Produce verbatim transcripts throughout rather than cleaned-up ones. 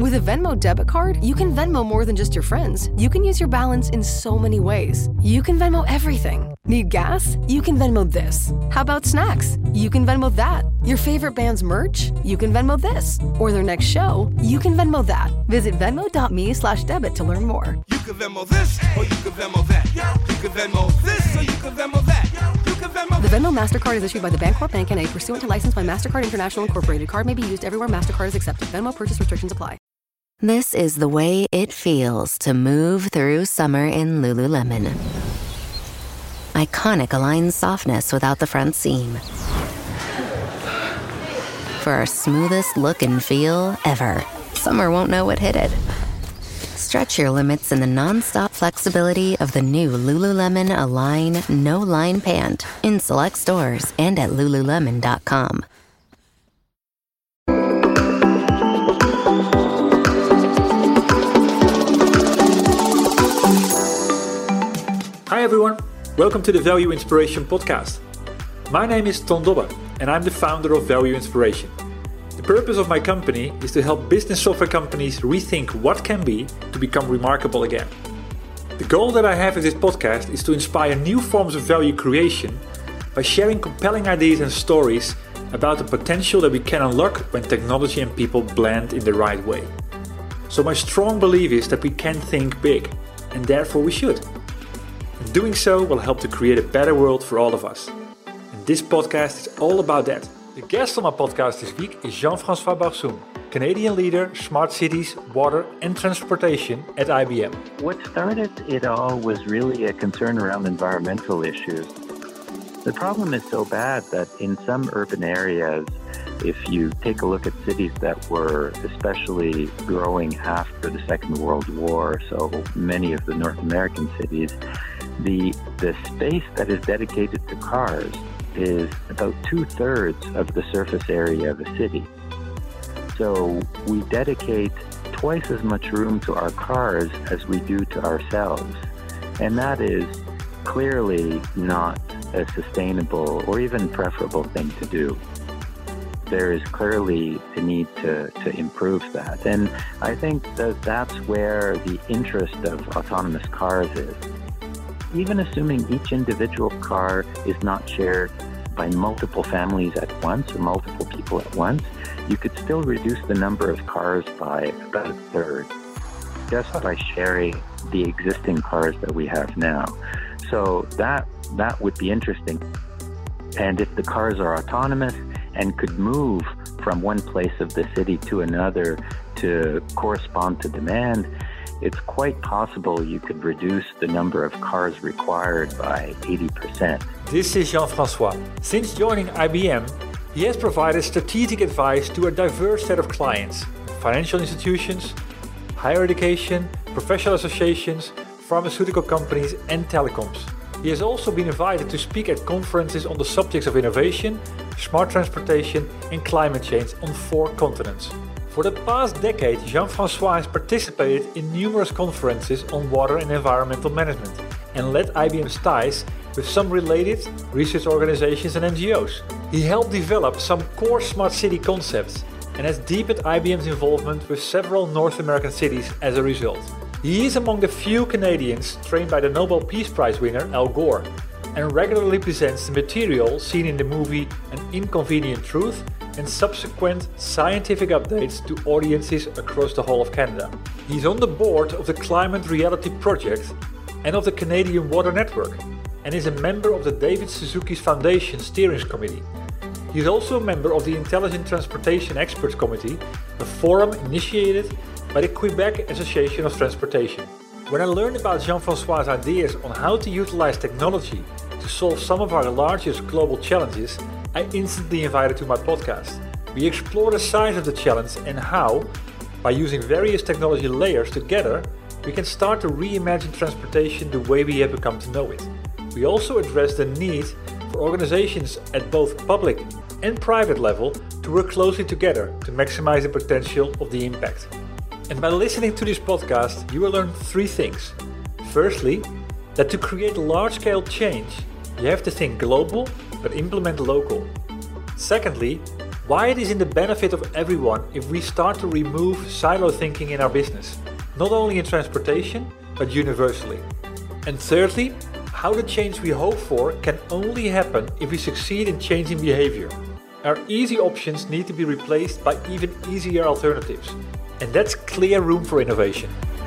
With a Venmo debit card, you can Venmo more than just your friends. You can use your balance in so many ways. You can Venmo everything. Need gas? You can Venmo this. How about snacks? You can Venmo that. Your favorite band's merch? You can Venmo this. Or their next show? You can Venmo that. Visit Venmo.me slash debit to learn more. You can Venmo this, or you can Venmo that. You can Venmo this, or you can Venmo that. You can Venmo. The Venmo MasterCard is issued by the Bancorp Bank N A pursuant to license by MasterCard International Incorporated. Card may be used everywhere MasterCard is accepted. Venmo purchase restrictions apply. This is the way it feels to move through summer in Lululemon. Iconic Align softness without the front seam. For our smoothest look and feel ever. Summer won't know what hit it. Stretch your limits in the non-stop flexibility of the new Lululemon Align No-Line Pant in select stores and at lululemon dot com. Hi everyone, welcome to the Value Inspiration Podcast. My name is Ton Dobbe and I'm the founder of Value Inspiration. The purpose of my company is to help business software companies rethink what can be to become remarkable again. The goal that I have with this podcast is to inspire new forms of value creation by sharing compelling ideas and stories about the potential that we can unlock when technology and people blend in the right way. So my strong belief is that we can think big, and therefore we should. And doing so will help to create a better world for all of us. And this podcast is all about that. The guest on my podcast this week is Jean-François Barsoum, Canadian leader, smart cities, water and transportation at I B M. What started it all was really a concern around environmental issues. The problem is so bad that in some urban areas, if you take a look at cities that were especially growing after the Second World War, so many of the North American cities, the the space that is dedicated to cars is about two-thirds of the surface area of a city. So we dedicate twice as much room to our cars as we do to ourselves. And that is clearly not a sustainable or even preferable thing to do. There is clearly a need to, to improve that. And I think that that's where the interest of autonomous cars is. Even assuming each individual car is not shared by multiple families at once or multiple people at once, you could still reduce the number of cars by about a third just by sharing the existing cars that we have now. So that that would be interesting. And if the cars are autonomous and could move from one place of the city to another to correspond to demand, it's quite possible you could reduce the number of cars required by eighty percent. This is Jean-François. Since joining I B M, he has provided strategic advice to a diverse set of clients, financial institutions, higher education, professional associations, pharmaceutical companies and telecoms. He has also been invited to speak at conferences on the subjects of innovation, smart transportation and climate change on four continents. For the past decade, Jean-François has participated in numerous conferences on water and environmental management and led I B M's ties with some related research organizations and N G Os. He helped develop some core smart city concepts and has deepened I B M's involvement with several North American cities as a result. He is among the few Canadians trained by the Nobel Peace Prize winner Al Gore and regularly presents the material seen in the movie An Inconvenient Truth and subsequent scientific updates to audiences across the whole of Canada. He's on the board of the Climate Reality Project and of the Canadian Water Network and is a member of the David Suzuki's Foundation Steering Committee. He is also a member of the Intelligent Transportation Experts Committee, a forum initiated by the Quebec Association of Transportation. When I learned about Jean-François' ideas on how to utilize technology to solve some of our largest global challenges, I instantly invited to my podcast. We explore the size of the challenge and how, by using various technology layers together, we can start to reimagine transportation the way we have become to know it. We also address the need for organizations at both public and private level to work closely together to maximize the potential of the impact. And by listening to this podcast, you will learn three things. Firstly, that to create large-scale change, you have to think global, but implement local. Secondly, why it is in the benefit of everyone if we start to remove silo thinking in our business, not only in transportation, but universally. And thirdly, how the change we hope for can only happen if we succeed in changing behavior. Our easy options need to be replaced by even easier alternatives. And that's clear room for innovation.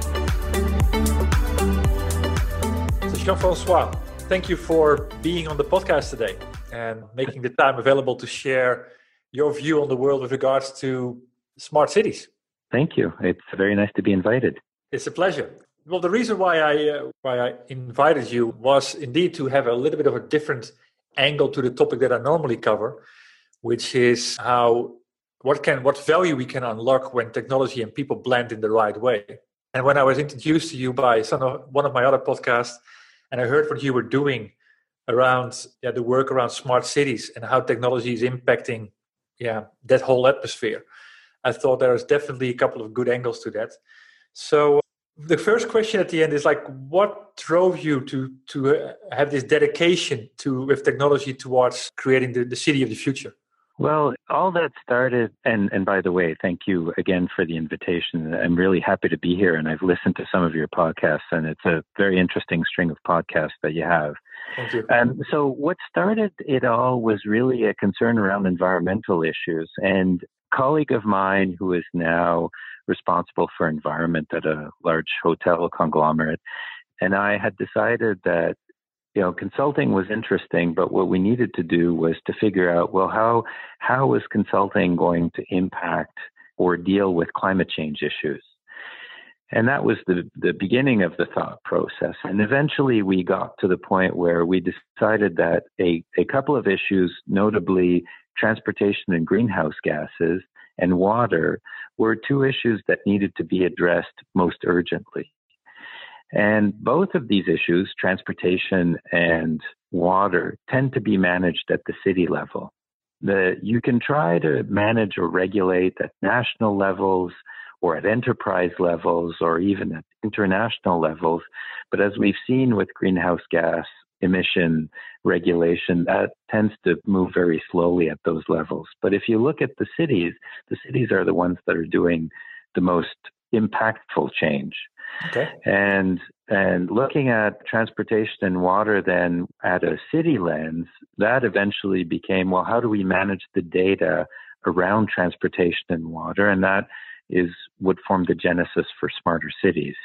So Jean-Francois, thank you for being on the podcast today and making the time available to share your view on the world with regards to smart cities. Thank you. It's very nice to be invited. It's a pleasure. Well, the reason why I uh, why I invited you was indeed to have a little bit of a different angle to the topic that I normally cover, which is how what can what value we can unlock when technology and people blend in the right way. And when I was introduced to you by some of, one of my other podcasts, and I heard what you were doing around yeah, the work around smart cities and how technology is impacting yeah that whole atmosphere, I thought there was definitely a couple of good angles to that. So the first question at the end is like, what drove you to to uh, have this dedication to with technology towards creating the, the city of the future? Well, all that started, and, and by the way, thank you again for the invitation. I'm really happy to be here, and I've listened to some of your podcasts, and it's a very interesting string of podcasts that you have. Thank you. Um, so what started it all was really a concern around environmental issues. And a colleague of mine who is now responsible for environment at a large hotel conglomerate, and I had decided that you know, consulting was interesting, but what we needed to do was to figure out, well, how how is consulting going to impact or deal with climate change issues? And that was the, the beginning of the thought process. And eventually we got to the point where we decided that a, a couple of issues, notably transportation and greenhouse gases and water, were two issues that needed to be addressed most urgently. And both of these issues, transportation and water, tend to be managed at the city level. The, you can try to manage or regulate at national levels or at enterprise levels or even at international levels. But as we've seen with greenhouse gas emission regulation, that tends to move very slowly at those levels. But if you look at the cities, the cities are the ones that are doing the most impactful change. Okay. And and looking at transportation and water then at a city lens, that eventually became, well, how do we manage the data around transportation and water? And that is what formed the genesis for Smarter Cities.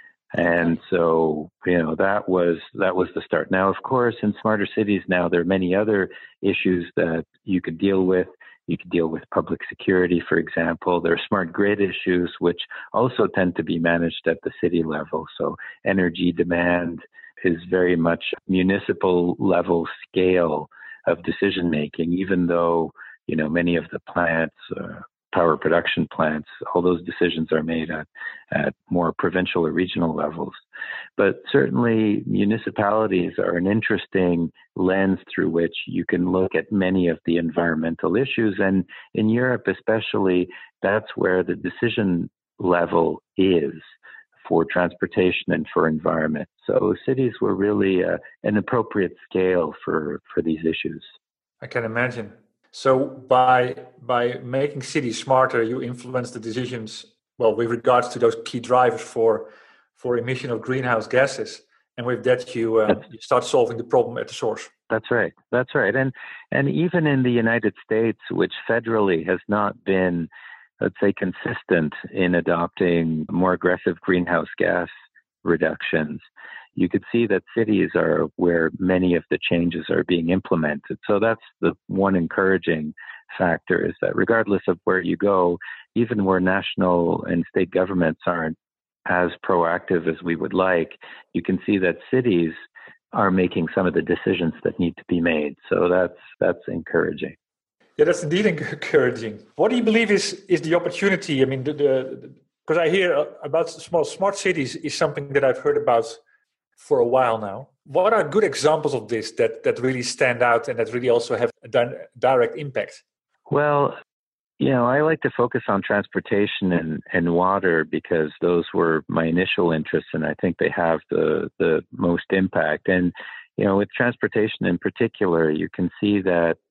And so, you know, that was that was the start. Now, of course, in Smarter Cities now, there are many other issues that you could deal with. You could deal with public security, for example. There are smart grid issues, which also tend to be managed at the city level. So energy demand is very much municipal level scale of decision making, even though, you know, many of the plants, uh, power production plants, all those decisions are made at, at more provincial or regional levels. But certainly municipalities are an interesting lens through which you can look at many of the environmental issues. And in Europe especially, that's where the decision level is for transportation and for environment. So cities were really uh, an appropriate scale for, for these issues. I can imagine. So by by making cities smarter, you influence the decisions, well, with regards to those key drivers for for emission of greenhouse gases. And with that, you, uh, you start solving the problem at the source. That's right. That's right. And and even in the United States, which federally has not been, let's say, consistent in adopting more aggressive greenhouse gas reductions, you could see that cities are where many of the changes are being implemented. So that's the one encouraging factor, is that regardless of where you go, even where national and state governments aren't as proactive as we would like, you can see that cities are making some of the decisions that need to be made. So that's that's encouraging. Yeah, that's indeed encouraging. What do you believe is is the opportunity? I mean, the, the because I hear about small smart cities is something that I've heard about for a while now. What are good examples of this that, that really stand out and that really also have a di- direct impact? Well, you know, I like to focus on transportation and, and water because those were my initial interests, and I think they have the, the most impact. And, you know, with transportation in particular, you can see that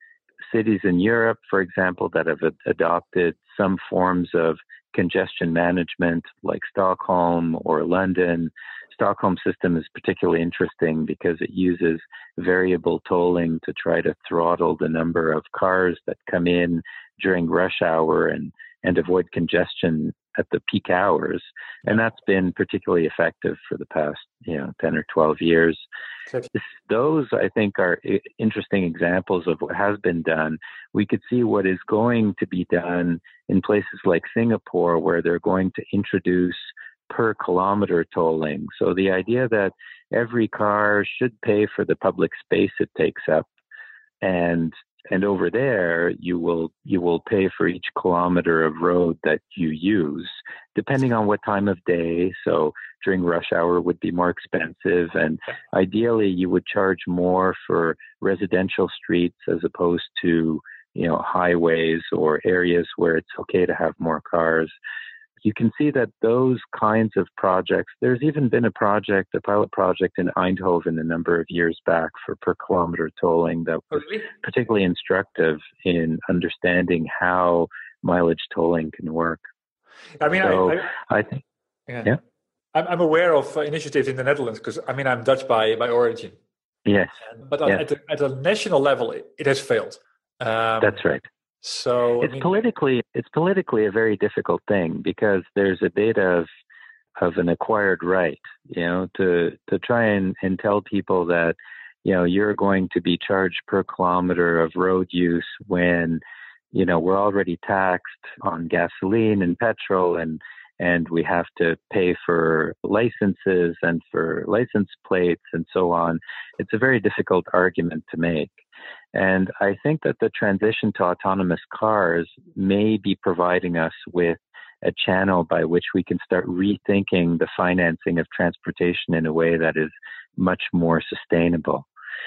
cities in Europe, for example, that have ad- adopted some forms of congestion management, like Stockholm or London. Stockholm system is particularly interesting because it uses variable tolling to try to throttle the number of cars that come in during rush hour and, and avoid congestion at the peak hours. And that's been particularly effective for the past, you know, ten or twelve years. This, those, I think, are interesting examples of what has been done. We could see what is going to be done in places like Singapore, where they're going to introduce per kilometer tolling. So the idea that every car should pay for the public space it takes up, and and over there you will you will pay for each kilometer of road that you use, depending on what time of day. So during rush hour would be more expensive, and ideally you would charge more for residential streets as opposed to, you know, highways or areas where it's okay to have more cars. You can see that those kinds of projects, there's even been a project, a pilot project in Eindhoven a number of years back for per kilometer tolling that was really particularly instructive in understanding how mileage tolling can work. I mean, so I, I, I think, yeah. yeah. I'm, I'm aware of uh, initiatives in the Netherlands because, I mean, I'm Dutch by, by origin. Yes. But yes. At, the, at a national level, it, it has failed. Um, That's right. So it's I mean, politically it's politically a very difficult thing because there's a bit of of an acquired right, you know, to to try and, and tell people that, you know, you're going to be charged per kilometer of road use when, you know, we're already taxed on gasoline and petrol, and and we have to pay for licenses and for license plates and so on. It's a very difficult argument to make. And I think that the transition to autonomous cars may be providing us with a channel by which we can start rethinking the financing of transportation in a way that is much more sustainable.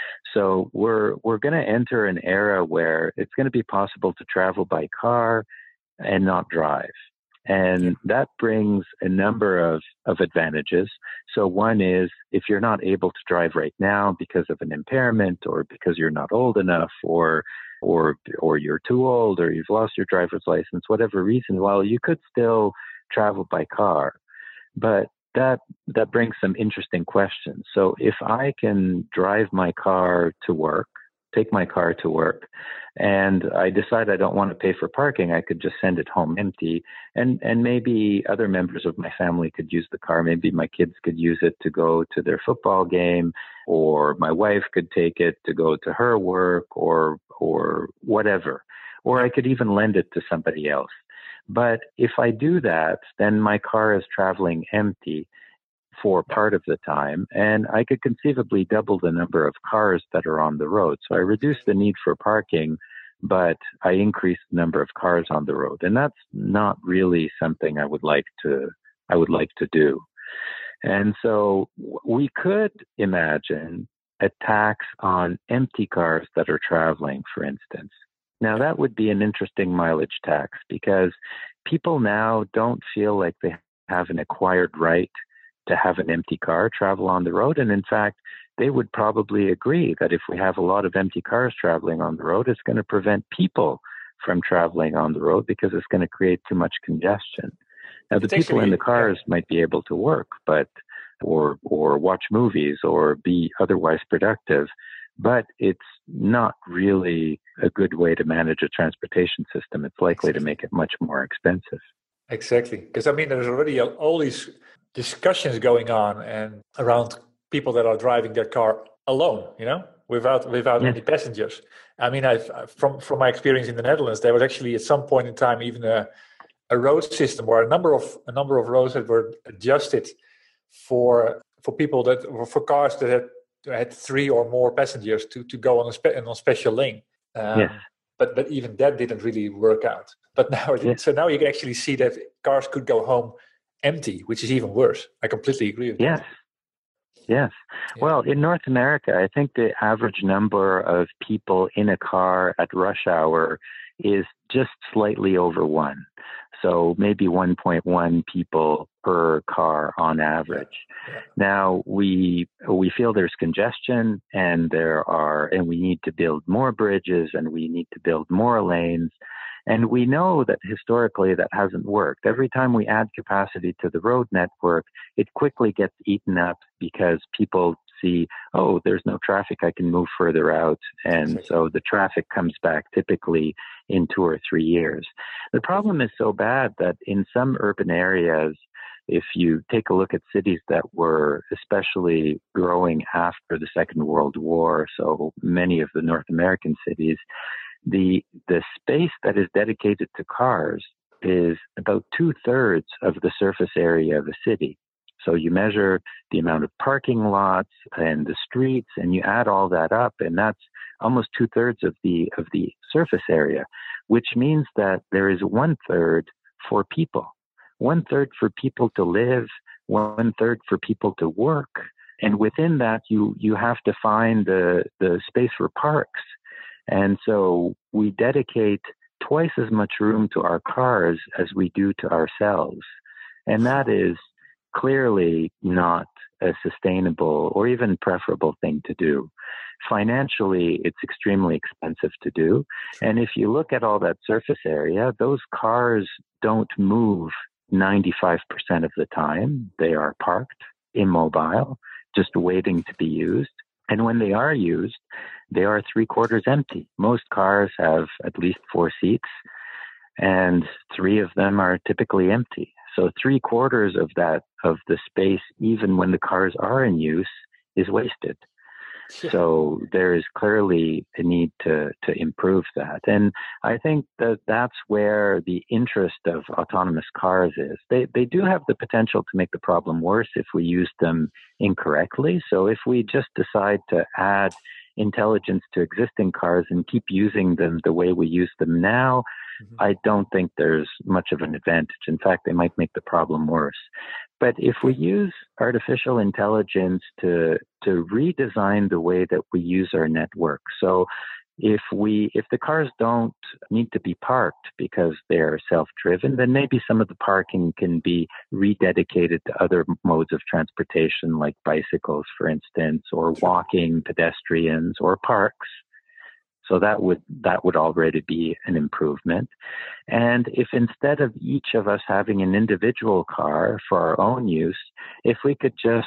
So we're we're going to enter an era where it's going to be possible to travel by car and not drive. And that brings a number of, of advantages. So one is, if you're not able to drive right now because of an impairment or because you're not old enough or or or you're too old or you've lost your driver's license, whatever reason, well, you could still travel by car. But that that brings some interesting questions. So if I can drive my car to work, take my car to work, and I decide I don't want to pay for parking, I could just send it home empty. And and maybe other members of my family could use the car. Maybe my kids could use it to go to their football game, or my wife could take it to go to her work, or or whatever. Or I could even lend it to somebody else. But if I do that, then my car is traveling empty for part of the time, and I could conceivably double the number of cars that are on the road. So I reduce the need for parking, but I increase the number of cars on the road. And that's not really something I would like to, I would like to do. And so we could imagine a tax on empty cars that are traveling, for instance. Now that would be an interesting mileage tax because people now don't feel like they have an acquired right to have an empty car travel on the road. And in fact, they would probably agree that if we have a lot of empty cars traveling on the road, it's going to prevent people from traveling on the road because it's going to create too much congestion. Now, the people in the cars yeah. might be able to work, but or or watch movies or be otherwise productive, but it's not really a good way to manage a transportation system. It's likely exactly. to make it much more expensive. Exactly. Because, I mean, there's already all these discussions going on and around people that are driving their car alone, you know, without without yes. any passengers. I mean, I've from from my experience in the Netherlands, there was actually at some point in time even a a road system where a number of a number of roads that were adjusted for for people that for cars that had had three or more passengers to to go on a spe- on a special lane. Um, yes. But but even that didn't really work out. But now yes. so now you can actually see that cars could go home empty, which is even worse. I completely agree with yes. that. Yes. Yeah. Well, in North America, I think the average number of people in a car at rush hour is just slightly over one. So maybe one point one people per car on average. Yeah. Yeah. Now we we feel there's congestion, and there are, and we need to build more bridges, and we need to build more lanes. And we know that historically that hasn't worked. Every time we add capacity to the road network, it quickly gets eaten up because people see, oh, there's no traffic, I can move further out. And Exactly. so the traffic comes back typically in two or three years. The problem is so bad that in some urban areas, if you take a look at cities that were especially growing after the Second World War, so many of the North American cities, the the space that is dedicated to cars is about two-thirds of the surface area of a city. So you measure the amount of parking lots and the streets, and you add all that up, and that's almost two-thirds of the of the surface area, which means that there is one-third for people. One-third for people to live, one-third for people to work. And within that, you, you have to find the, the space for parks. And so we dedicate twice as much room to our cars as we do to ourselves. And that is clearly not a sustainable or even preferable thing to do. Financially, it's extremely expensive to do. And if you look at all that surface area, those cars don't move ninety-five percent of the time. They are parked, immobile, just waiting to be used. And when they are used, they are three quarters empty. Most cars have at least four seats, and three of them are typically empty. So three quarters of that, of the space, even when the cars are in use, is wasted. Yeah. So there is clearly a need to, to improve that. And I think that that's where the interest of autonomous cars is. They, they do have the potential to make the problem worse if we use them incorrectly. So if we just decide to add intelligence to existing cars and keep using them the way we use them now, mm-hmm. I don't think there's much of an advantage. In fact, they might make the problem worse. But if we use artificial intelligence to to redesign the way that we use our network, so if we if the cars don't need to be parked because they're self-driven, then maybe some of the parking can be rededicated to other modes of transportation, like bicycles, for instance, or walking, pedestrians, or parks. So that would that would already be an improvement. And if instead of each of us having an individual car for our own use, if we could just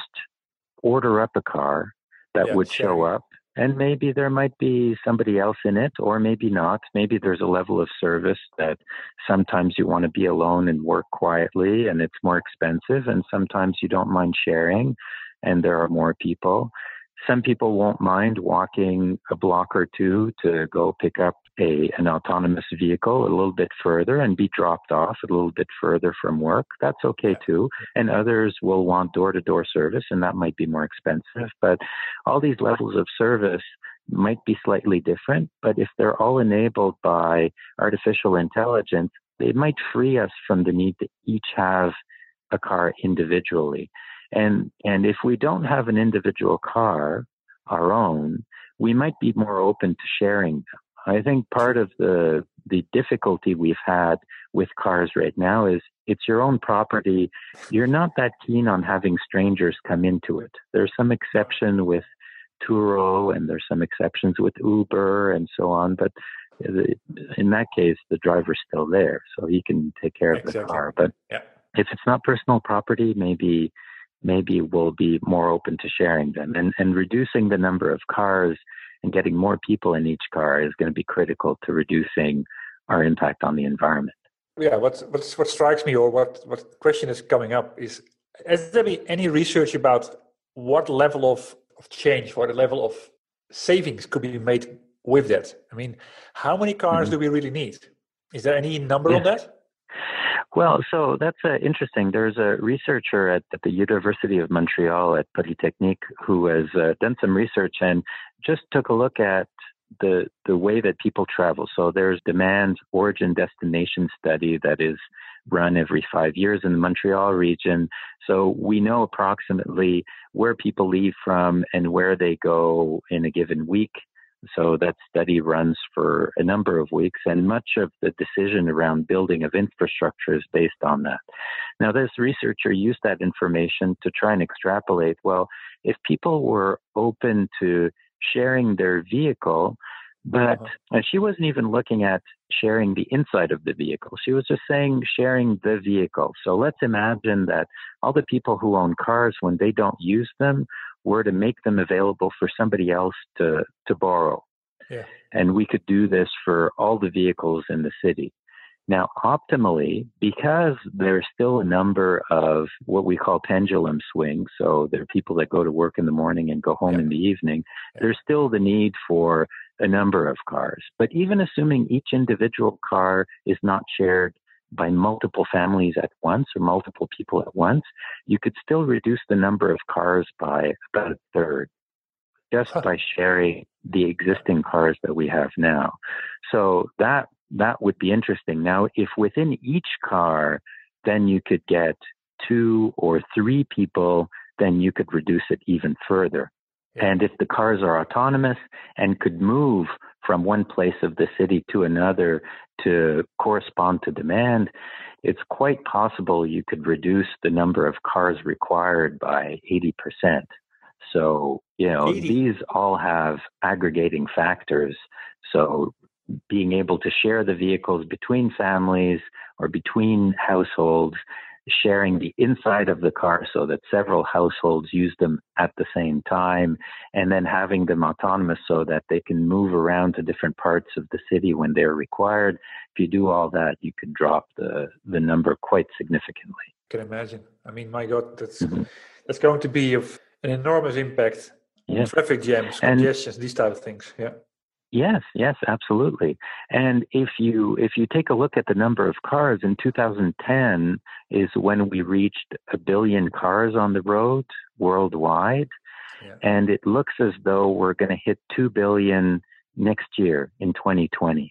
order up a car that yeah, would sure. show up, and maybe there might be somebody else in it, or maybe not. Maybe there's a level of service that sometimes you want to be alone and work quietly, and it's more expensive, and sometimes you don't mind sharing, and there are more people. Some people won't mind walking a block or two to go pick up a an autonomous vehicle a little bit further and be dropped off a little bit further from work. That's okay too. And others will want door-to-door service, and that might be more expensive. But all these levels of service might be slightly different. But if they're all enabled by artificial intelligence, they might free us from the need to each have a car individually. And and if we don't have an individual car, our own, we might be more open to sharing them. I think part of the the difficulty we've had with cars right now is it's your own property. You're not that keen on having strangers come into it. There's some exception with Turo, and there's some exceptions with Uber and so on, but in that case, the driver's still there, so he can take care of exactly. the car. But yeah. if it's not personal property, maybe maybe we'll be more open to sharing them. And, and reducing the number of cars and getting more people in each car is going to be critical to reducing our impact on the environment. Yeah, what what, what strikes me, or what, what question is coming up is, has there been any research about what level of, of change, what level of savings could be made with that? I mean, how many cars mm-hmm. do we really need? Is there any number yeah. on that? Well, so that's uh, interesting. There's a researcher at, at the University of Montreal at Polytechnique who has uh, done some research and just took a look at the the way that people travel. So there's demand origin destination study that is run every five years in the Montreal region. So we know approximately where people leave from and where they go in a given week. So that study runs for a number of weeks, and much of the decision around building of infrastructure is based on that. Now, this researcher used that information to try and extrapolate, well, if people were open to sharing their vehicle, but Uh-huh. and she wasn't even looking at sharing the inside of the vehicle. She was just saying sharing the vehicle. So let's imagine that all the people who own cars, when they don't use them, were to make them available for somebody else to, to borrow. Yeah. And we could do this for all the vehicles in the city. Now, optimally, because there's still a number of what we call pendulum swings, so there are people that go to work in the morning and go home Yeah. in the evening, Yeah. there's still the need for a number of cars. But even assuming each individual car is not shared by multiple families at once or multiple people at once, you could still reduce the number of cars by about a third just Huh. by sharing the existing cars that we have now. So that that would be interesting. Now, if within each car, then you could get two or three people, then you could reduce it even further. Yeah. And if the cars are autonomous and could move from one place of the city to another to correspond to demand, it's quite possible you could reduce the number of cars required by eighty percent. So, you know, eighty. these all have aggregating factors. So being able to share the vehicles between families or between households, sharing the inside of the car so that several households use them at the same time, and then having them autonomous so that they can move around to different parts of the city when they're required. If you do all that, you could drop the, the number quite significantly. Can imagine. I mean, my God, that's Mhm. that's going to be of an enormous impact on Yeah. traffic jams, And- congestions, these type of things. Yeah. Yes, yes, absolutely. And if you if you take a look at the number of cars in two thousand ten is when we reached a billion cars on the road worldwide, Yeah. and it looks as though we're going to hit two billion next year in twenty twenty.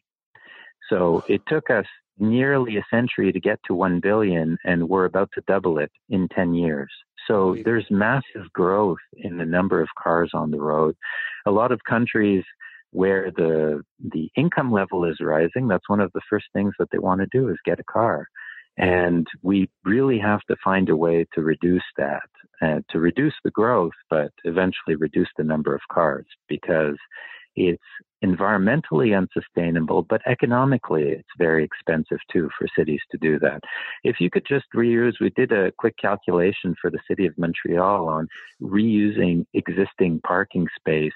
So it took us nearly a century to get to one billion, and we're about to double it in ten years. So Indeed. there's massive growth in the number of cars on the road. A lot of countries where the the income level is rising, that's one of the first things that they want to do is get a car. And we really have to find a way to reduce that, uh, to reduce the growth, but eventually reduce the number of cars, because it's environmentally unsustainable, but economically it's very expensive too for cities to do that. If you could just reuse, we did a quick calculation for the city of Montreal on reusing existing parking space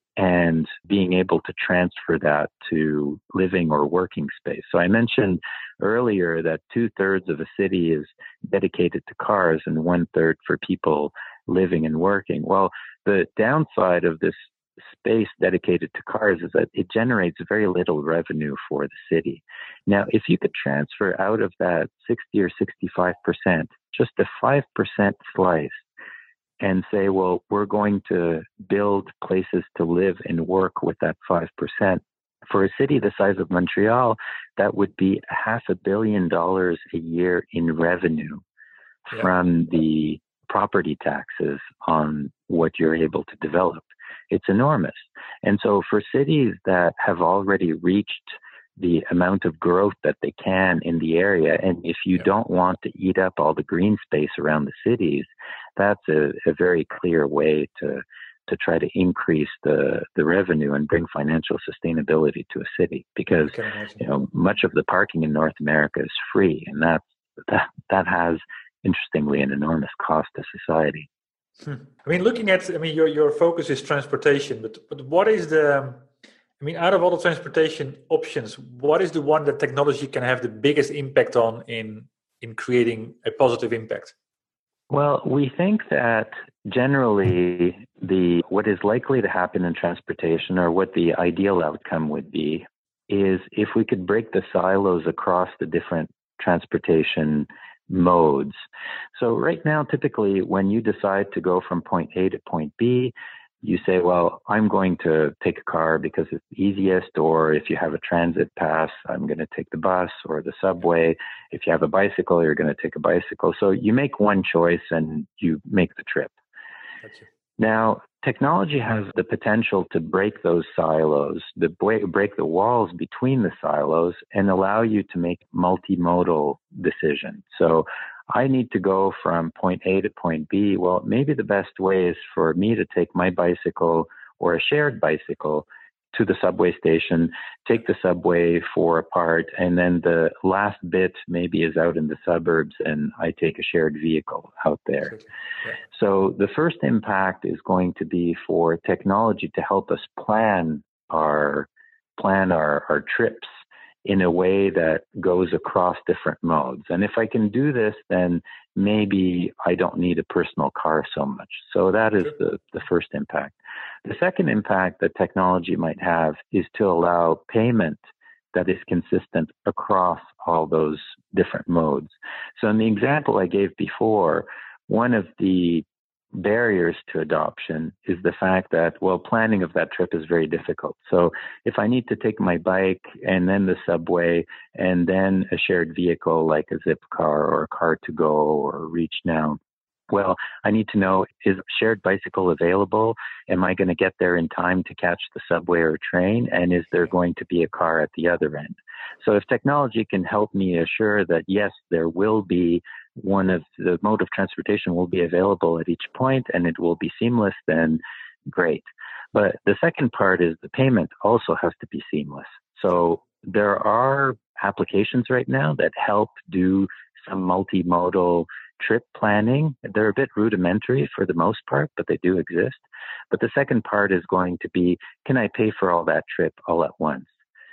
and being able to transfer that to living or working space. So I mentioned earlier that two thirds of a city is dedicated to cars and one third for people living and working. Well, the downside of this space dedicated to cars is that it generates very little revenue for the city. Now, if you could transfer out of that sixty or sixty-five percent, just a five percent slice, and say, well, we're going to build places to live and work with that five percent. For a city the size of Montreal, that would be half a billion dollars a year in revenue Yeah. from the property taxes on what you're able to develop. It's enormous. And so for cities that have already reached the amount of growth that they can in the area, and if you Yeah. don't want to eat up all the green space around the cities, that's a, a very clear way to to try to increase the, the revenue and bring financial sustainability to a city, because I can imagine. you know much of the parking in North America is free, and that that that has interestingly an enormous cost to society. Hmm. I mean, looking at, I mean, your your focus is transportation, but but what is the, I mean, out of all the transportation options, what is the one that technology can have the biggest impact on in in creating a positive impact? Well, we think that generally the what is likely to happen in transportation, or what the ideal outcome would be, is if we could break the silos across the different transportation modes. So right now, typically, when you decide to go from point A to point B, you say, well, I'm going to take a car because it's the easiest, or if you have a transit pass, I'm going to take the bus or the subway. If you have a bicycle, you're going to take a bicycle. So you make one choice and you make the trip. Gotcha. Now, technology has the potential to break those silos, to break the walls between the silos and allow you to make multimodal decisions. So I need to go from point A to point B. Well, maybe the best way is for me to take my bicycle or a shared bicycle to the subway station, take the subway for a part, and then the last bit maybe is out in the suburbs and I take a shared vehicle out there. Yeah. So the first impact is going to be for technology to help us plan our plan our, our trips in a way that goes across different modes. And if I can do this, then maybe I don't need a personal car so much. So that is the, the first impact. The second impact that technology might have is to allow payment that is consistent across all those different modes. So in the example I gave before, one of the barriers to adoption is the fact that, well, planning of that trip is very difficult. So if I need to take my bike and then the subway and then a shared vehicle like a Zipcar or a car to go or Reach Now, well, I need to know, is a shared bicycle available? Am I going to get there in time to catch the subway or train? And is there going to be a car at the other end? So if technology can help me assure that, yes, there will be one of the mode of transportation will be available at each point and it will be seamless, then great. But the second part is the payment also has to be seamless. So there are applications right now that help do some multimodal trip planning. They're a bit rudimentary for the most part, but they do exist. But the second part is going to be, can I pay for all that trip all at once?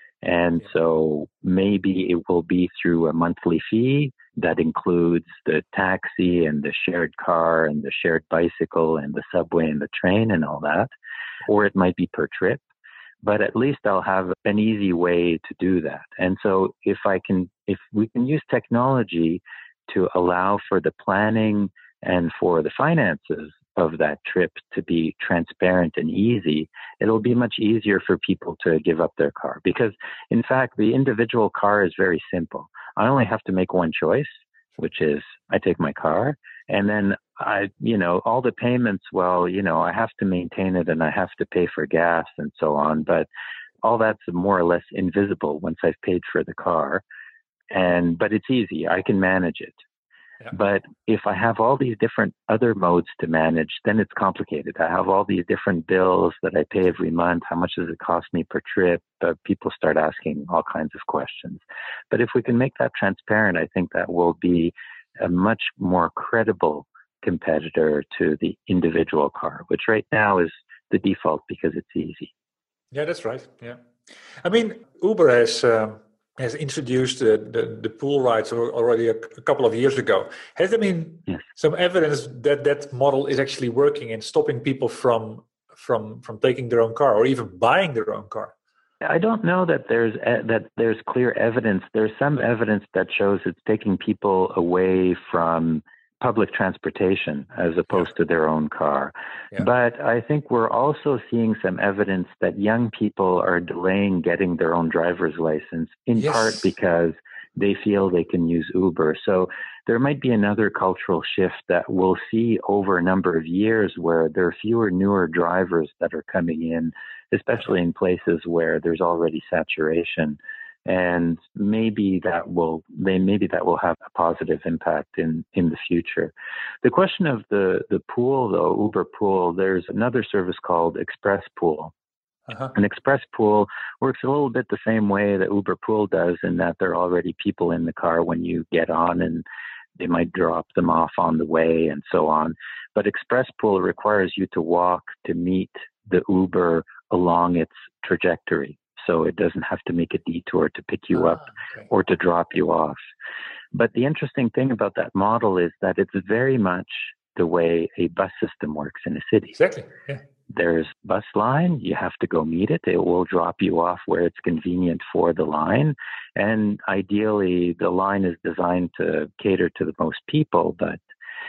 And so maybe it will be through a monthly fee that includes the taxi and the shared car and the shared bicycle and the subway and the train and all that. Or it might be per trip, but at least I'll have an easy way to do that. And so if I can, if we can use technology to allow for the planning and for the finances of that trip to be transparent and easy, it'll be much easier for people to give up their car. Because, in fact, the individual car is very simple. I only have to make one choice, which is I take my car, and then I, you know, all the payments, well, you know, I have to maintain it and I have to pay for gas and so on. But all that's more or less invisible once I've paid for the car. And, but it's easy. I can manage it. Yeah. But if I have all these different other modes to manage, then it's complicated. I have all these different bills that I pay every month. How much does it cost me per trip? Uh, people start asking all kinds of questions. But if we can make that transparent, I think that will be a much more credible competitor to the individual car, which right now is the default because it's easy. Yeah, that's right. Yeah. I mean, Uber has... Um... has introduced the, the, the pool rides already a, a couple of years ago. Has there been yes. some evidence that that model is actually working and stopping people from from from taking their own car or even buying their own car? I don't know that there's that there's clear evidence. There's some evidence that shows it's taking people away from public transportation as opposed yeah. to their own car. Yeah. But I think we're also seeing some evidence that young people are delaying getting their own driver's license, in yes. part because they feel they can use Uber. So there might be another cultural shift that we'll see over a number of years where there are fewer newer drivers that are coming in, especially in places where there's already saturation. And maybe that will they maybe that will have a positive impact in, in the future. The question of the, the pool, though, Uber Pool, there's another service called Express Pool. Uh-huh. An Express Pool works a little bit the same way that Uber Pool does, in that there are already people in the car when you get on, and they might drop them off on the way and so on. But Express Pool requires you to walk to meet the Uber along its trajectory. So it doesn't have to make a detour to pick you ah, up okay. or to drop you off. But the interesting thing about that model is that it's very much the way a bus system works in a city. Exactly. Yeah. There's bus line. You have to go meet it. It will drop you off where it's convenient for the line. And ideally, the line is designed to cater to the most people. But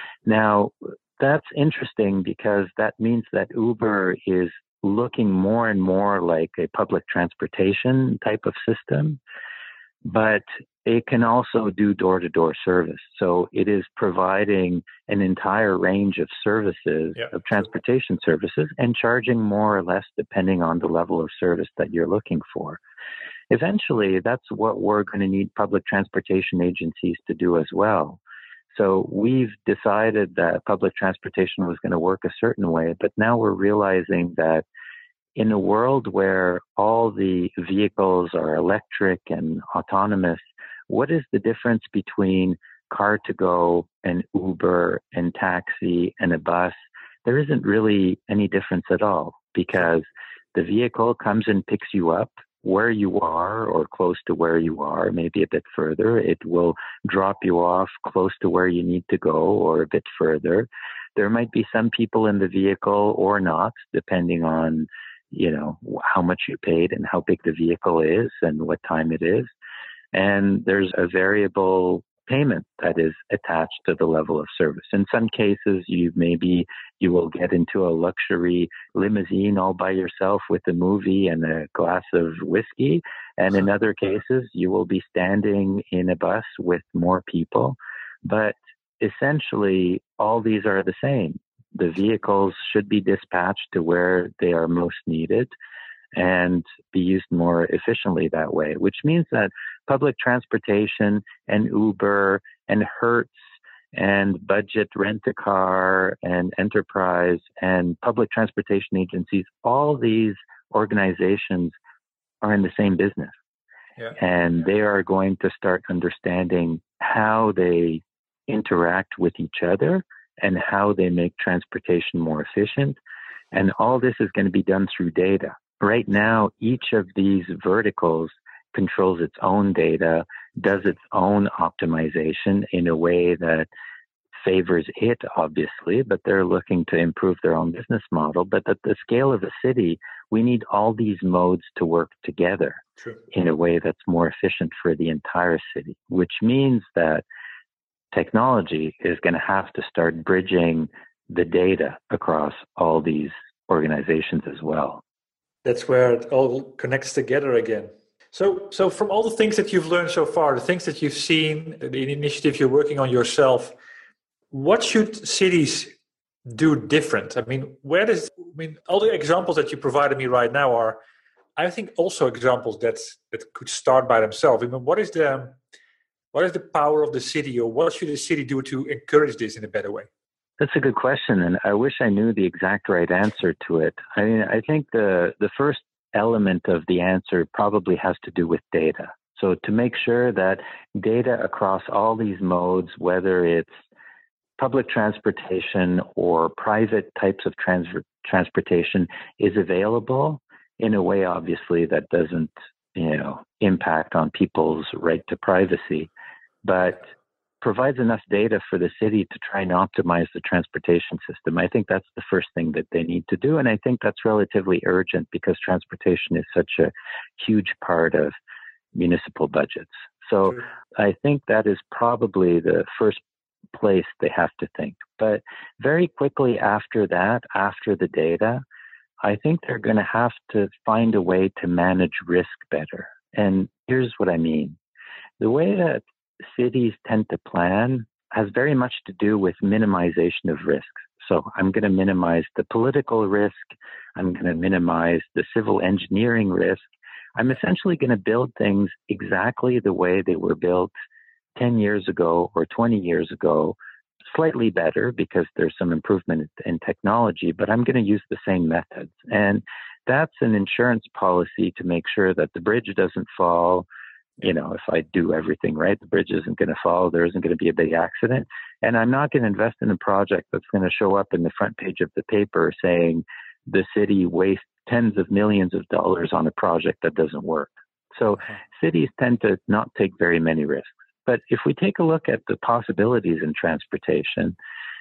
now that's interesting because that means that Uber is looking more and more like a public transportation type of system. but it can also do door-to-door service. So it is providing an entire range of services, Yeah. of transportation services, and charging more or less depending on the level of service that you're looking for. Eventually, that's what we're going to need public transportation agencies to do as well. So we've decided that public transportation was going to work a certain way, but now we're realizing that in a world where all the vehicles are electric and autonomous, what is the difference between car to go and Uber and taxi and a bus? There isn't really any difference at all, because the vehicle comes and picks you up where you are or close to where you are, maybe a bit further. It will drop you off close to where you need to go or a bit further. There might be some people in the vehicle or not, depending on, you know, how much you paid and how big the vehicle is and what time it is. And there's a variable payment that is attached to the level of service. In some cases, you maybe you will get into a luxury limousine all by yourself with a movie and a glass of whiskey. And in other cases, you will be standing in a bus with more people. But essentially, all these are the same. The vehicles should be dispatched to where they are most needed and be used more efficiently that way, which means that public transportation and Uber and Hertz and Budget Rent-A-Car and Enterprise and public transportation agencies, all these organizations are in the same business. Yeah. And they are going to start understanding how they interact with each other and how they make transportation more efficient. And all this is going to be done through data. Right now, each of these verticals controls its own data, does its own optimization in a way that favors it, obviously, but they're looking to improve their own business model. But at the scale of a city, we need all these modes to work together True. in a way that's more efficient for the entire city, which means that technology is going to have to start bridging the data across all these organizations as well. That's where it all connects together again. So, so from all the things that you've learned so far, the things that you've seen, the initiatives you're working on yourself, what should cities do different? I mean, where does, I mean, all the examples that you provided me right now are, I think, also examples that that could start by themselves. I mean, what is the what is the power of the city, or what should the city do to encourage this in a better way? That's a good question, and I wish I knew the exact right answer to it. I mean, I think the the first element of the answer probably has to do with data. So to make sure that data across all these modes, whether it's public transportation or private types of trans- transportation, is available in a way, obviously, that doesn't, you know, impact on people's right to privacy, but provides enough data for the city to try and optimize the transportation system. I think that's the first thing that they need to do. And I think that's relatively urgent because transportation is such a huge part of municipal budgets. So True. I think that is probably the first place they have to think. But very quickly after that, after the data, I think they're going to have to find a way to manage risk better. And here's what I mean. The way that cities tend to plan has very much to do with minimization of risks. So I'm going to minimize the political risk. I'm going to minimize the civil engineering risk. I'm essentially going to build things exactly the way they were built ten years ago or twenty years ago, slightly better because there's some improvement in technology, but I'm going to use the same methods. And that's an insurance policy to make sure that the bridge doesn't fall. You know, if I do everything right, the bridge isn't going to fall. There isn't going to be a big accident. And I'm not going to invest in a project that's going to show up in the front page of the paper saying the city wastes tens of millions of dollars on a project that doesn't work. So cities tend to not take very many risks. But if we take a look at the possibilities in transportation,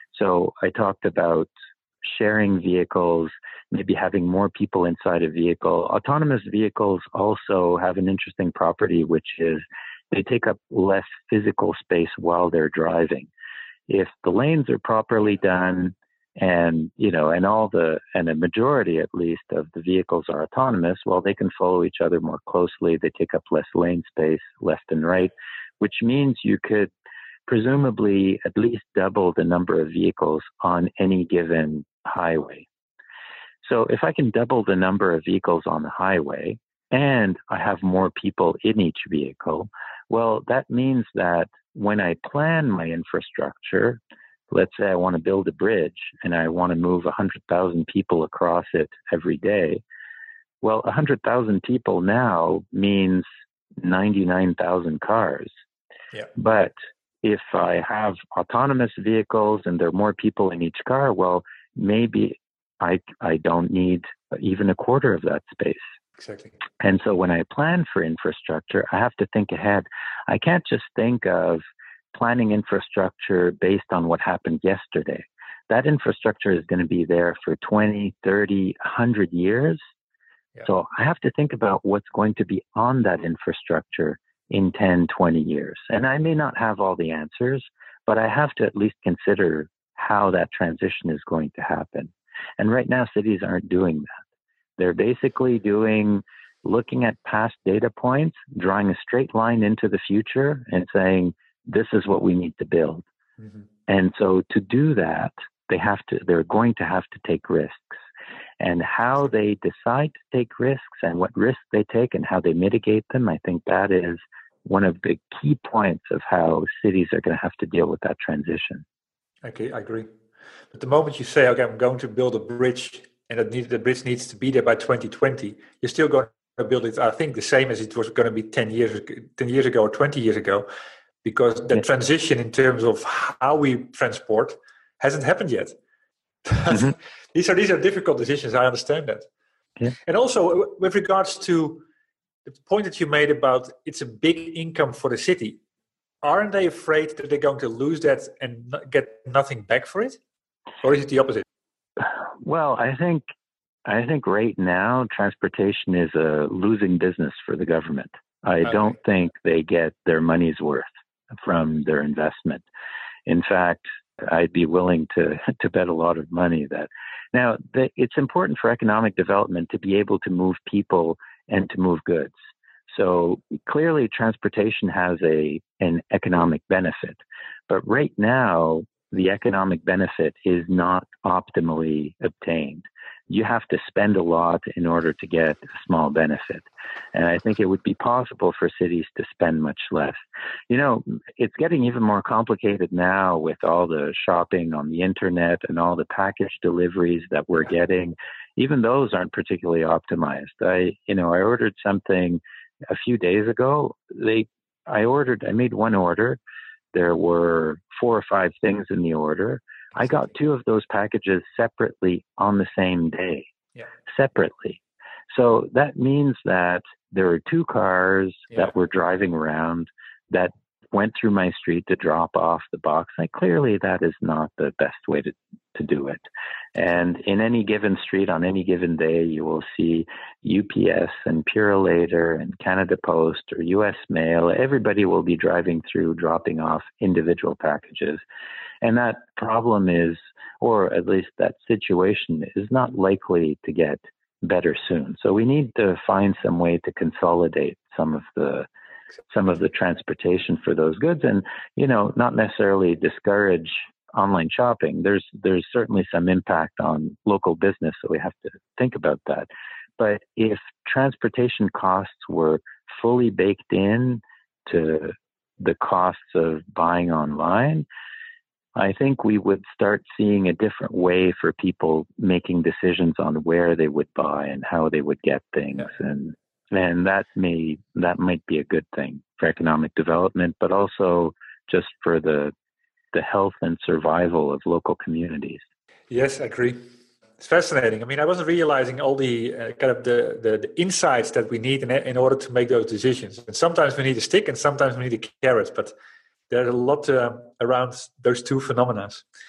so I talked about sharing vehicles, maybe having more people inside a vehicle. Autonomous vehicles also have an interesting property, which is they take up less physical space while they're driving. If the lanes are properly done, And, you know, and all the, and a majority at least of the vehicles are autonomous. Well, they can follow each other more closely. They take up less lane space left and right, which means you could presumably at least double the number of vehicles on any given highway. So if I can double the number of vehicles on the highway and I have more people in each vehicle, well, that means that when I plan my infrastructure, let's say I want to build a bridge and I want to move one hundred thousand people across it every day. Well, one hundred thousand people now means ninety-nine thousand cars. Yeah. But if I have autonomous vehicles and there are more people in each car, well, maybe I I don't need even a quarter of that space. Exactly. And so when I plan for infrastructure, I have to think ahead. I can't just think of planning infrastructure based on what happened yesterday. That infrastructure is going to be there for twenty, thirty, one hundred years. Yeah. So I have to think about what's going to be on that infrastructure in ten, twenty years. And I may not have all the answers, but I have to at least consider how that transition is going to happen. And right now, cities aren't doing that. They're basically doing, looking at past data points, drawing a straight line into the future and saying, this is what we need to build. Mm-hmm. And so to do that, they have to, they're going to have to take risks. And how they decide to take risks and what risks they take and how they mitigate them, I think that is one of the key points of how cities are going to have to deal with that transition. Okay, I agree. But the moment you say, okay, I'm going to build a bridge and that need, the bridge needs to be there by twenty twenty, you're still going to build it, I think, the same as it was going to be ten years, ten years ago or twenty years ago, because the yeah. transition in terms of how we transport hasn't happened yet. Mm-hmm. these are these are difficult decisions. I understand that. Yeah. And also with regards to the point that you made about it's a big income for the city, aren't they afraid that they're going to lose that and get nothing back for it? Or is it the opposite? Well, I think I think right now transportation is a losing business for the government. I okay. don't think they get their money's worth from their investment. In fact, I'd be willing to to bet a lot of money that now the, it's important for economic development to be able to move people and to move goods. So clearly transportation has a an economic benefit, but right now the economic benefit is not optimally obtained. You have to spend a lot in order to get a small benefit. And I think it would be possible for cities to spend much less. You know, it's getting even more complicated now with all the shopping on the internet and all the package deliveries that we're getting. Even those aren't particularly optimized. I, you know, I ordered something a few days ago. They, I ordered, I made one order. There were four or five things in the order. I got two of those packages separately on the same day, yeah. separately. So that means that there are two cars yeah. that were driving around that went through my street to drop off the box. Like, clearly that is not the best way to, to do it. And in any given street on any given day, you will see U P S and Purolator and Canada Post or U S Mail. Everybody will be driving through, dropping off individual packages. And that problem is, or at least that situation is not likely to get better soon. So we need to find some way to consolidate some of the some of the transportation for those goods, and, you know, not necessarily discourage online shopping. There's there's certainly some impact on local business, so we have to think about that. But if transportation costs were fully baked in to the costs of buying online, I think we would start seeing a different way for people making decisions on where they would buy and how they would get things. Yeah. And and that may that might be a good thing for economic development, but also just for the the health and survival of local communities. Yes, I agree. It's fascinating. I mean, I wasn't realizing all the uh, kind of the, the, the insights that we need in, in order to make those decisions. And sometimes we need a stick and sometimes we need a carrot, but there's a lot uh, around those two phenomena.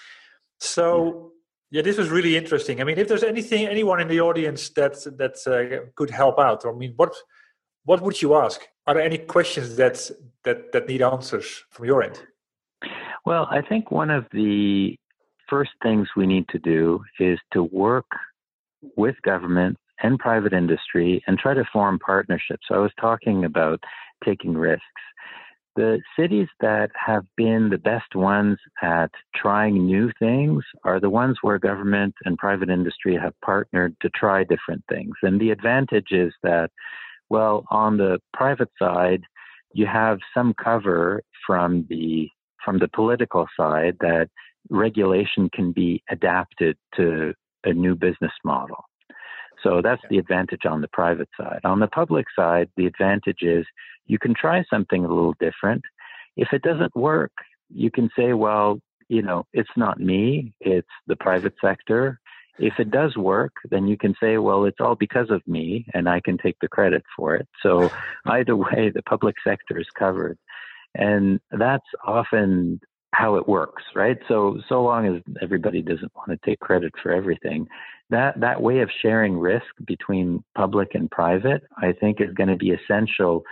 So, yeah, this was really interesting. I mean, if there's anything, anyone in the audience that that uh, could help out, I mean, what what would you ask? Are there any questions that that that need answers from your end? Well, I think one of the first things we need to do is to work with government and private industry and try to form partnerships. So I was talking about taking risks. The cities that have been the best ones at trying new things are the ones where government and private industry have partnered to try different things. And the advantage is that, well, on the private side, you have some cover from the from the political side that regulation can be adapted to a new business model. So that's the advantage on the private side. On the public side, the advantage is you can try something a little different. If it doesn't work, you can say, well, you know, it's not me, it's the private sector. If it does work, then you can say, well, it's all because of me and I can take the credit for it. So either way, the public sector is covered. And that's often how it works, right? So, so long as everybody doesn't want to take credit for everything, that, that way of sharing risk between public and private, I think is going to be essential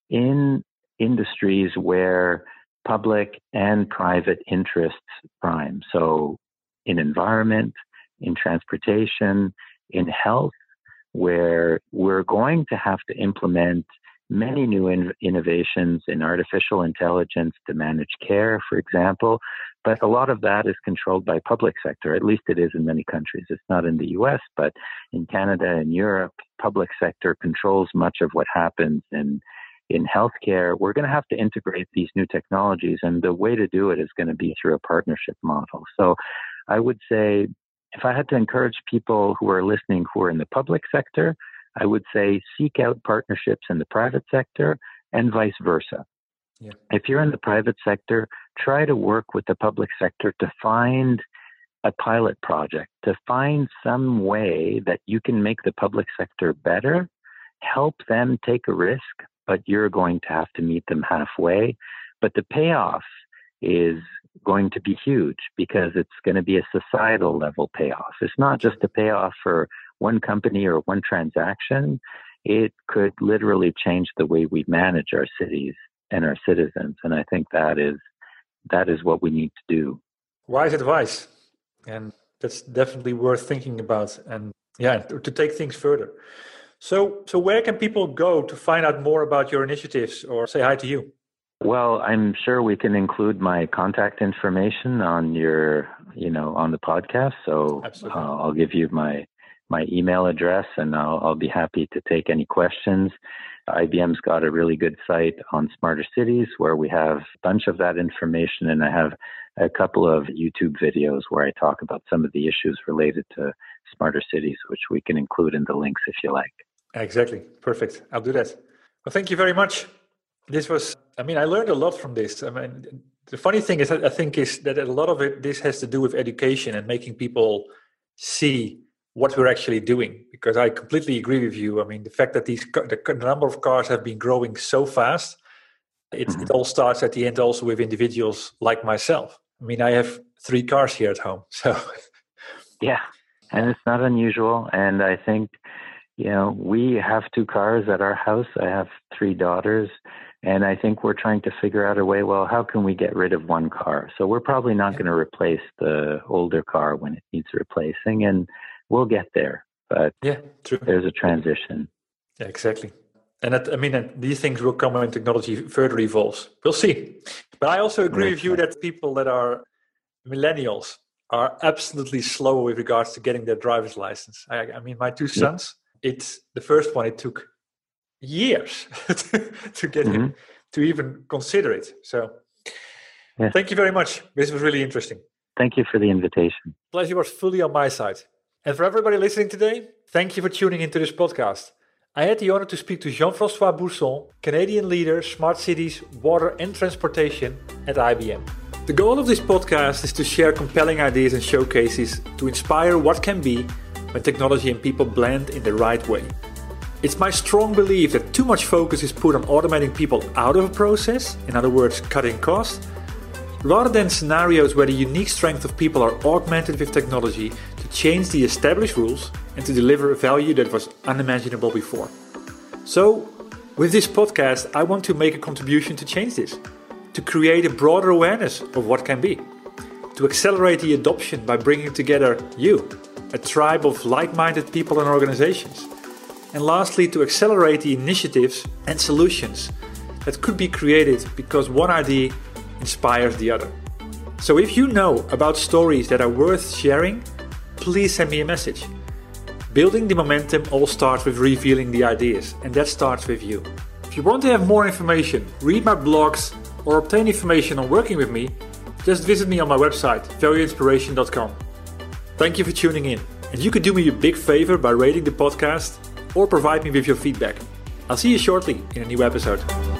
in industries where public and private interests prime. So in environment, in transportation, in health, where we're going to have to implement many new in- innovations in artificial intelligence to manage care, for example, but a lot of that is controlled by public sector. At least it is in many countries. It's not in the U S, but in Canada and Europe, public sector controls much of what happens in in healthcare. We're going to have to integrate these new technologies, and the way to do it is going to be through a partnership model. So I would say, if I had to encourage people who are listening who are in the public sector, I would say seek out partnerships in the private sector and vice versa. Yeah. If you're in the private sector, try to work with the public sector to find a pilot project, to find some way that you can make the public sector better, help them take a risk, but you're going to have to meet them halfway. But the payoff is going to be huge because it's going to be a societal level payoff. It's not just a payoff for one company or one transaction. It could literally change the way we manage our cities and our citizens. And I think that is that is what we need to do. Wise advice. And that's definitely worth thinking about. And yeah, to take things further. So, so where can people go to find out more about your initiatives or say hi to you? Well, I'm sure we can include my contact information on your, you know, on the podcast. So uh, I'll give you my my email address, and I'll, I'll be happy to take any questions. I B M's got a really good site on Smarter Cities where we have a bunch of that information, and I have a couple of YouTube videos where I talk about some of the issues related to Smarter Cities, which we can include in the links if you like. Exactly. Perfect. I'll do that. Well, thank you very much. This was, I mean, I learned a lot from this. I mean, the funny thing is, I think is that a lot of it, this has to do with education and making people see what we're actually doing, because I completely agree with you. I mean, the fact that these the number of cars have been growing so fast, it, mm-hmm. it all starts at the end also with individuals like myself. I mean, I have three cars here at home. So, yeah, and it's not unusual. And I think, you know, we have two cars at our house. I have three daughters. And I think we're trying to figure out a way, well, how can we get rid of one car? So we're probably not yeah. going to replace the older car when it needs replacing. And we'll get there. But yeah, true. There's a transition. Yeah, exactly. And that, I mean, these things will come when technology further evolves. We'll see. But I also agree with you that people that are millennials are absolutely slow with regards to getting their driver's license. I, I mean, my two sons, yeah. it's the first one, it took years to, to get mm-hmm. him to even consider it. So yeah. Thank you very much. This was really interesting. Thank you for the invitation. Pleasure was fully on my side. And for everybody listening today, thank you for tuning into this podcast. I had the honor to speak to Jean-François Bousson, Canadian leader, smart cities, water and transportation at I B M. The goal of this podcast is to share compelling ideas and showcases to inspire what can be when technology and people blend in the right way. It's my strong belief that too much focus is put on automating people out of a process, in other words, cutting costs, rather than scenarios where the unique strength of people are augmented with technology to change the established rules and to deliver a value that was unimaginable before. So, with this podcast, I want to make a contribution to change this, to create a broader awareness of what can be. to accelerate the adoption by bringing together you, a tribe of like-minded people and organizations. And lastly, to accelerate the initiatives and solutions that could be created because one idea inspires the other. So if you know about stories that are worth sharing, please send me a message. Building the momentum all starts with revealing the ideas, and that starts with you. If you want to have more information, read my blogs, or obtain information on working with me, just visit me on my website, value inspiration dot com. Thank you for tuning in, and you could do me a big favor by rating the podcast or provide me with your feedback. I'll see you shortly in a new episode.